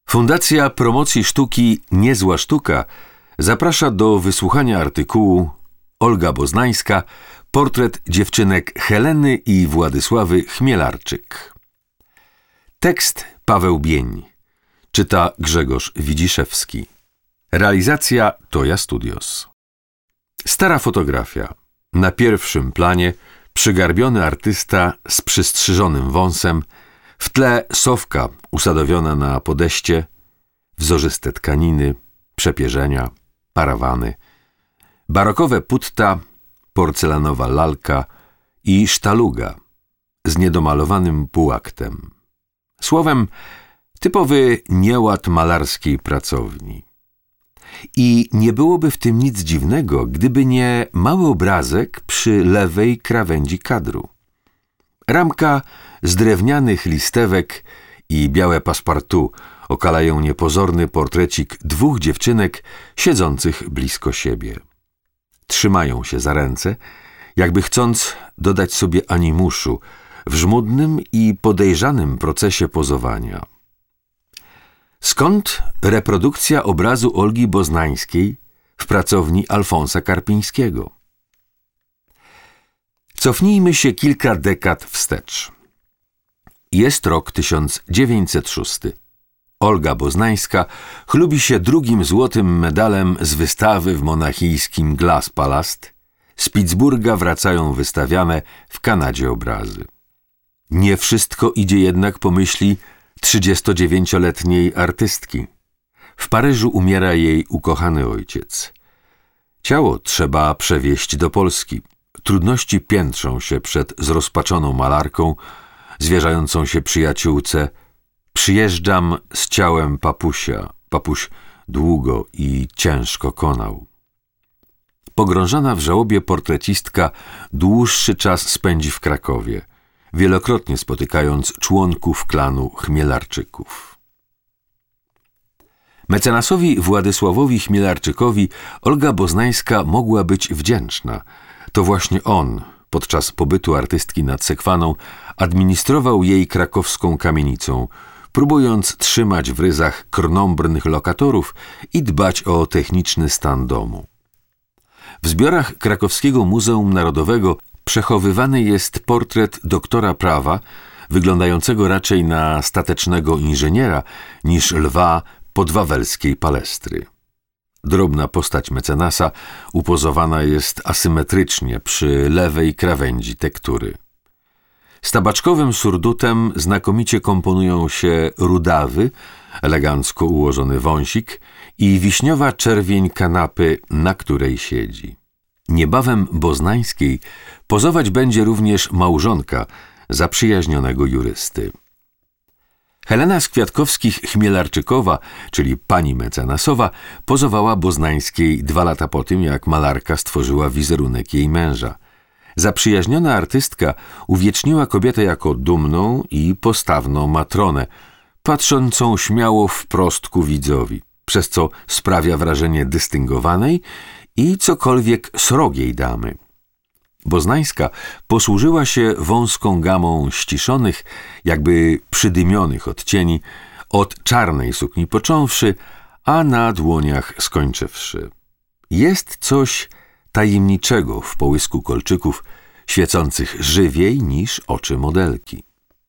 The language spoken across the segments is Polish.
Fundacja Promocji Sztuki Niezła Sztuka zaprasza do wysłuchania artykułu Olga Boznańska, portret dziewczynek Heleny i Władysławy Chmielarczyk. Tekst Paweł Bień. Czyta Grzegorz Widziszewski. Realizacja Toja Studios. Stara fotografia. Na pierwszym planie przygarbiony artysta z przystrzyżonym wąsem, w tle sowka usadowiona na podeszcie, wzorzyste tkaniny, przepierzenia, parawany, barokowe putta, porcelanowa lalka i sztaluga z niedomalowanym półaktem. Słowem, typowy nieład malarskiej pracowni. I nie byłoby w tym nic dziwnego, gdyby nie mały obrazek przy lewej krawędzi kadru. Ramka z drewnianych listewek i białe passepartout okalają niepozorny portrecik dwóch dziewczynek siedzących blisko siebie. Trzymają się za ręce, jakby chcąc dodać sobie animuszu w żmudnym i podejrzanym procesie pozowania. Skąd reprodukcja obrazu Olgi Boznańskiej w pracowni Alfonsa Karpińskiego? Cofnijmy się kilka dekad wstecz. Jest rok 1906. Olga Boznańska chlubi się drugim złotym medalem z wystawy w monachijskim Glaspalast. Z Pittsburgha wracają wystawiane w Kanadzie obrazy. Nie wszystko idzie jednak po myśli 39-letniej artystki. W Paryżu umiera jej ukochany ojciec. Ciało trzeba przewieźć do Polski. Trudności piętrzą się przed zrozpaczoną malarką, zwierzającą się przyjaciółce. Przyjeżdżam z ciałem papusia. Papuś długo i ciężko konał. Pogrążona w żałobie portrecistka dłuższy czas spędzi w Krakowie, wielokrotnie spotykając członków klanu Chmielarczyków. Mecenasowi Władysławowi Chmielarczykowi Olga Boznańska mogła być wdzięczna. To właśnie on, podczas pobytu artystki nad Sekwaną, administrował jej krakowską kamienicą, próbując trzymać w ryzach krnąbrnych lokatorów i dbać o techniczny stan domu. W zbiorach Krakowskiego Muzeum Narodowego przechowywany jest portret doktora prawa, wyglądającego raczej na statecznego inżyniera niż lwa podwawelskiej palestry. Drobna postać mecenasa upozowana jest asymetrycznie przy lewej krawędzi tektury. Z tabaczkowym surdutem znakomicie komponują się rudawy, elegancko ułożony wąsik i wiśniowa czerwień kanapy, na której siedzi. Niebawem Boznańskiej pozować będzie również małżonka zaprzyjaźnionego jurysty. Helena z Kwiatkowskich-Chmielarczykowa, czyli pani mecenasowa, pozowała Boznańskiej 2 lata po tym, jak malarka stworzyła wizerunek jej męża. Zaprzyjaźniona artystka uwieczniła kobietę jako dumną i postawną matronę, patrzącą śmiało wprost ku widzowi, przez co sprawia wrażenie dystyngowanej i cokolwiek srogiej damy. Boznańska posłużyła się wąską gamą ściszonych, jakby przydymionych odcieni, od czarnej sukni począwszy, a na dłoniach skończywszy. Jest coś tajemniczego w połysku kolczyków, świecących żywiej niż oczy modelki.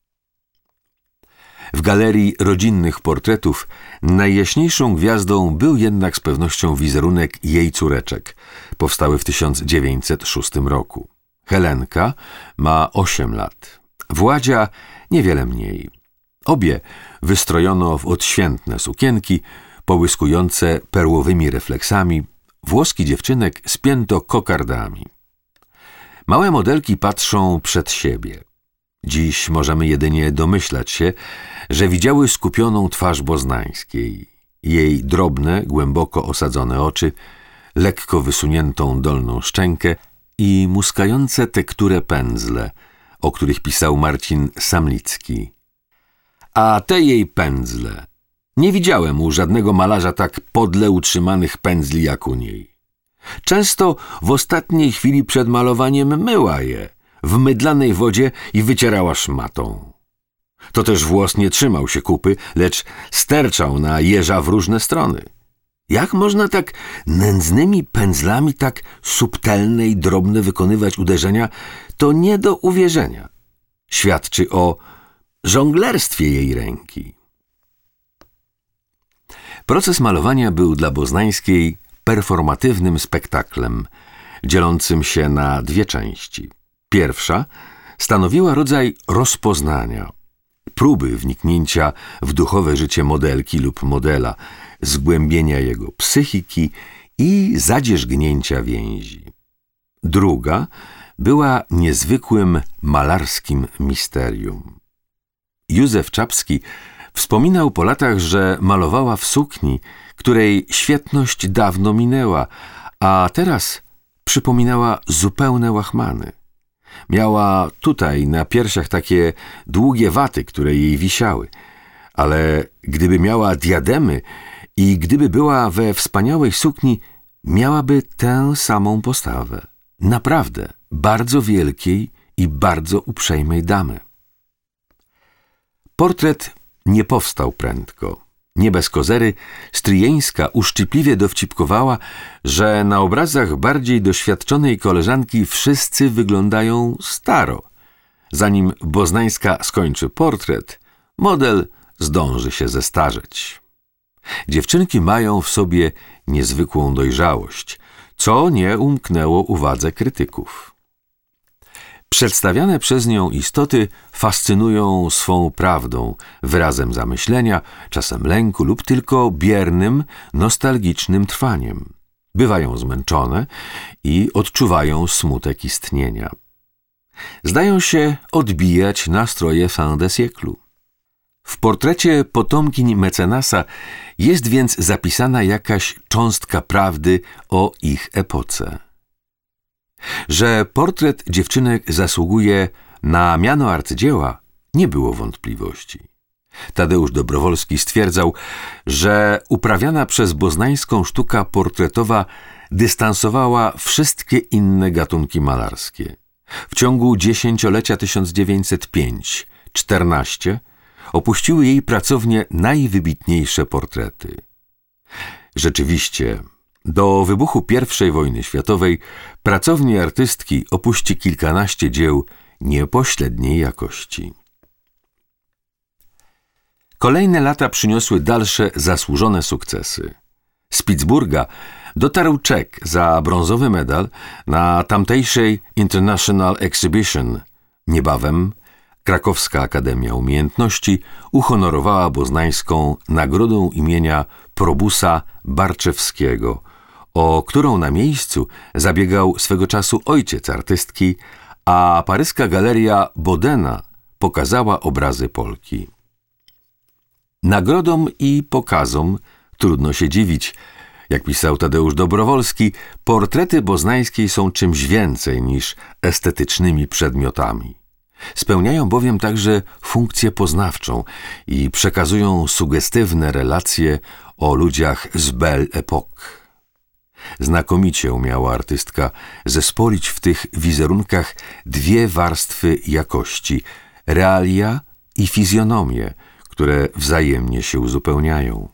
W galerii rodzinnych portretów najjaśniejszą gwiazdą był jednak z pewnością wizerunek jej córeczek, powstały w 1906 roku. Helenka ma 8 lat, Władzia niewiele mniej. Obie wystrojono w odświętne sukienki, połyskujące perłowymi refleksami, włoski dziewczynek spięto kokardami. Małe modelki patrzą przed siebie. Dziś możemy jedynie domyślać się, że widziały skupioną twarz Boznańskiej, jej drobne, głęboko osadzone oczy, lekko wysuniętą dolną szczękę i muskające tekturę pędzle, o których pisał Marcin Samlicki. A te jej pędzle. Nie widziałem u żadnego malarza tak podle utrzymanych pędzli jak u niej. Często w ostatniej chwili przed malowaniem myła je w mydlanej wodzie i wycierała szmatą. To też włos nie trzymał się kupy, lecz sterczał na jeża w różne strony. Jak można tak nędznymi pędzlami tak subtelne i drobne wykonywać uderzenia, to nie do uwierzenia. Świadczy o żonglerstwie jej ręki. Proces malowania był dla Boznańskiej performatywnym spektaklem, dzielącym się na dwie części. Pierwsza stanowiła rodzaj rozpoznania, próby wniknięcia w duchowe życie modelki lub modela, zgłębienia jego psychiki i zadzierzgnięcia więzi. Druga była niezwykłym malarskim misterium. Józef Czapski wspominał po latach, że malowała w sukni, której świetność dawno minęła, a teraz przypominała zupełne łachmany. Miała tutaj na piersiach takie długie waty, które jej wisiały, ale gdyby miała diademy i gdyby była we wspaniałej sukni, miałaby tę samą postawę. Naprawdę bardzo wielkiej i bardzo uprzejmej damy. Portret nie powstał prędko. Nie bez kozery Stryjeńska uszczypliwie dowcipkowała, że na obrazach bardziej doświadczonej koleżanki wszyscy wyglądają staro. Zanim Boznańska skończy portret, model zdąży się zestarzeć. Dziewczynki mają w sobie niezwykłą dojrzałość, co nie umknęło uwadze krytyków. Przedstawiane przez nią istoty fascynują swą prawdą, wyrazem zamyślenia, czasem lęku lub tylko biernym, nostalgicznym trwaniem. Bywają zmęczone i odczuwają smutek istnienia. Zdają się odbijać nastroje fin de siècle. W portrecie potomkiń mecenasa jest więc zapisana jakaś cząstka prawdy o ich epoce. Że portret dziewczynek zasługuje na miano arcydzieła, nie było wątpliwości. Tadeusz Dobrowolski stwierdzał, że uprawiana przez Boznańską sztuka portretowa dystansowała wszystkie inne gatunki malarskie. W ciągu dziesięciolecia 1905-14 opuściły jej pracownię najwybitniejsze portrety. Rzeczywiście, do wybuchu I wojny światowej pracownię artystki opuści kilkanaście dzieł niepośredniej jakości. Kolejne lata przyniosły dalsze zasłużone sukcesy. Z Pittsburgha dotarł czek za brązowy medal na tamtejszej International Exhibition. Niebawem Krakowska Akademia Umiejętności uhonorowała Boznańską nagrodą imienia Probusa Barczewskiego, o którą na miejscu zabiegał swego czasu ojciec artystki, a paryska galeria Bodena pokazała obrazy Polki. Nagrodom i pokazom trudno się dziwić. Jak pisał Tadeusz Dobrowolski, portrety Boznańskiej są czymś więcej niż estetycznymi przedmiotami. Spełniają bowiem także funkcję poznawczą i przekazują sugestywne relacje o ludziach z Belle Époque. Znakomicie umiała artystka zespolić w tych wizerunkach dwie warstwy jakości – realia i fizjonomię, które wzajemnie się uzupełniają.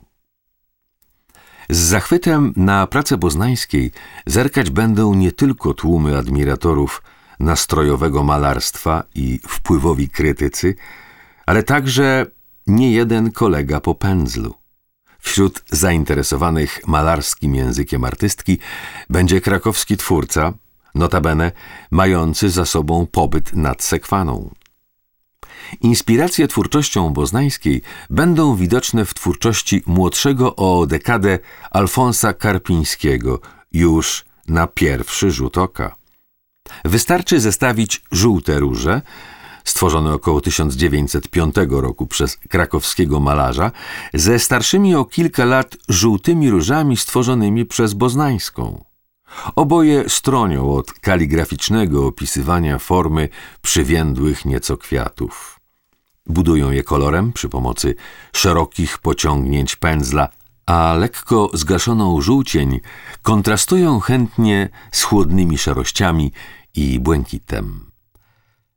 Z zachwytem na pracę Boznańskiej zerkać będą nie tylko tłumy admiratorów nastrojowego malarstwa i wpływowi krytycy, ale także niejeden kolega po pędzlu. Wśród zainteresowanych malarskim językiem artystki będzie krakowski twórca, notabene mający za sobą pobyt nad Sekwaną. Inspiracje twórczością Boznańskiej będą widoczne w twórczości młodszego o dekadę Alfonsa Karpińskiego już na pierwszy rzut oka. Wystarczy zestawić Żółte róże, stworzone około 1905 roku przez krakowskiego malarza, ze starszymi o kilka lat żółtymi różami stworzonymi przez Boznańską. Oboje stronią od kaligraficznego opisywania formy przywiędłych nieco kwiatów. Budują je kolorem przy pomocy szerokich pociągnięć pędzla, a lekko zgaszoną żółcień kontrastują chętnie z chłodnymi szarościami i błękitem.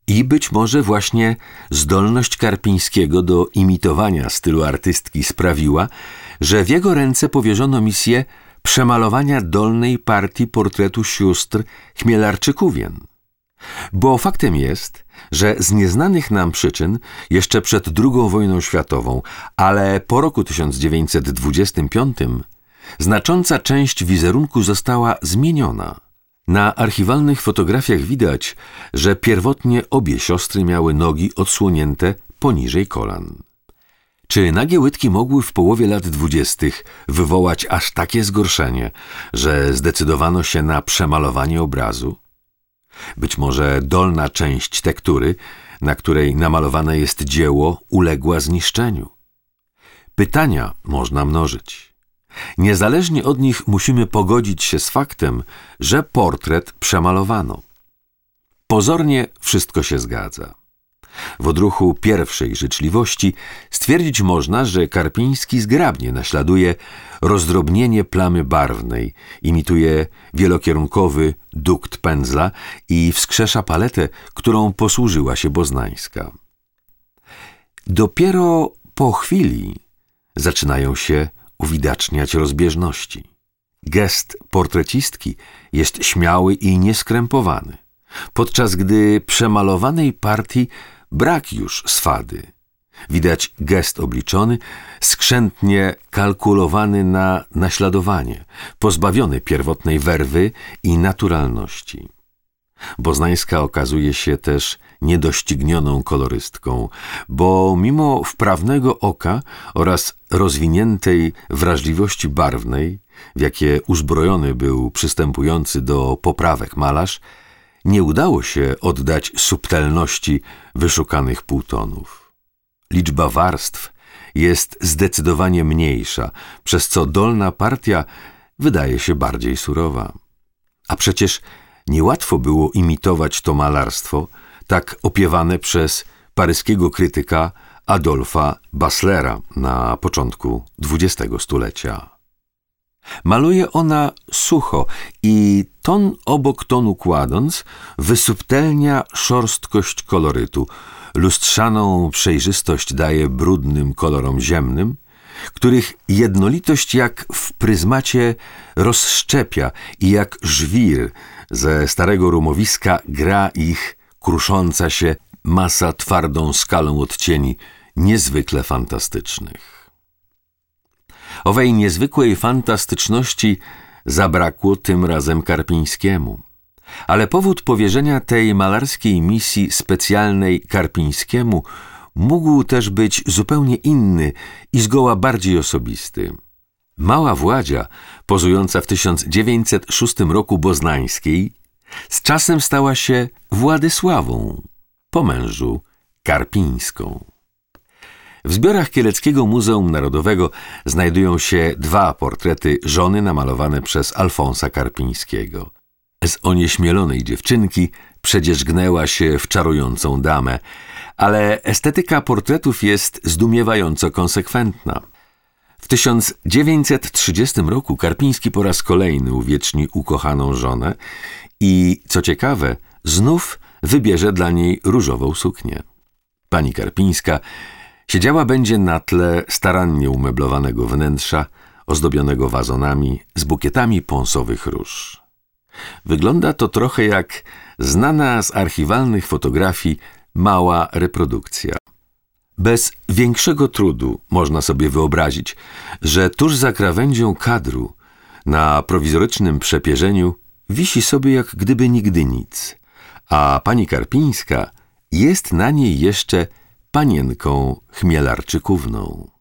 I być może właśnie zdolność Karpińskiego do imitowania stylu artystki sprawiła, że w jego ręce powierzono misję przemalowania dolnej partii portretu sióstr Chmielarczykówien. Bo faktem jest, że z nieznanych nam przyczyn jeszcze przed II wojną światową, ale po roku 1925 znacząca część wizerunku została zmieniona. Na archiwalnych fotografiach widać, że pierwotnie obie siostry miały nogi odsłonięte poniżej kolan. Czy nagie łydki mogły w połowie lat 20. wywołać aż takie zgorszenie, że zdecydowano się na przemalowanie obrazu? Być może dolna część tektury, na której namalowane jest dzieło, uległa zniszczeniu. Pytania można mnożyć. Niezależnie od nich musimy pogodzić się z faktem, że portret przemalowano. Pozornie wszystko się zgadza. W odruchu pierwszej życzliwości stwierdzić można, że Karpiński zgrabnie naśladuje rozdrobnienie plamy barwnej, imituje wielokierunkowy dukt pędzla i wskrzesza paletę, którą posłużyła się Boznańska. Dopiero po chwili zaczynają się uwidaczniać rozbieżności. Gest portrecistki jest śmiały i nieskrępowany, podczas gdy przemalowanej partii brak już swady. Widać gest obliczony, skrzętnie kalkulowany na naśladowanie, pozbawiony pierwotnej werwy i naturalności. Boznańska okazuje się też niedoścignioną kolorystką, bo mimo wprawnego oka oraz rozwiniętej wrażliwości barwnej, w jakie uzbrojony był przystępujący do poprawek malarz, nie udało się oddać subtelności wyszukanych półtonów. Liczba warstw jest zdecydowanie mniejsza, przez co dolna partia wydaje się bardziej surowa. A przecież niełatwo było imitować to malarstwo, tak opiewane przez paryskiego krytyka Adolfa Basslera na początku XX stulecia. Maluje ona sucho i ton obok tonu kładąc wysubtelnia szorstkość kolorytu, lustrzaną przejrzystość daje brudnym kolorom ziemnym, których jednolitość jak w pryzmacie rozszczepia i jak żwir ze starego rumowiska gra ich krusząca się masa twardą skalą odcieni niezwykle fantastycznych. Owej niezwykłej fantastyczności zabrakło tym razem Karpińskiemu. Ale powód powierzenia tej malarskiej misji specjalnej Karpińskiemu mógł też być zupełnie inny i zgoła bardziej osobisty. Mała Władzia, pozująca w 1906 roku Boznańskiej, z czasem stała się Władysławą, po mężu Karpińską. W zbiorach Kieleckiego Muzeum Narodowego znajdują się dwa portrety żony namalowane przez Alfonsa Karpińskiego. Z onieśmielonej dziewczynki przedzierzgnęła się w czarującą damę, ale estetyka portretów jest zdumiewająco konsekwentna. W 1930 roku Karpiński po raz kolejny uwieczni ukochaną żonę i, co ciekawe, znów wybierze dla niej różową suknię. Pani Karpińska siedziała będzie na tle starannie umeblowanego wnętrza, ozdobionego wazonami z bukietami pąsowych róż. Wygląda to trochę jak znana z archiwalnych fotografii mała reprodukcja. Bez większego trudu można sobie wyobrazić, że tuż za krawędzią kadru, na prowizorycznym przepierzeniu, wisi sobie jak gdyby nigdy nic, a pani Karpińska jest na niej jeszcze panienką Chmielarczykówną.